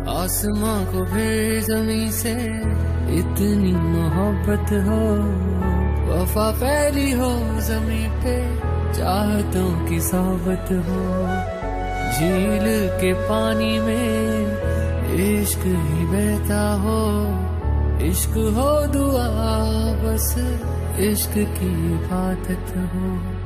आसमां को फिर ज़मीं से इतनी मोहब्बत हो, वफा फैली हो ज़मीं पे, चाहतों की सोहबत हो। झील के पानी में इश्क ही बहता हो, इश्क हो दुआ बस इश्क की इबादत हो।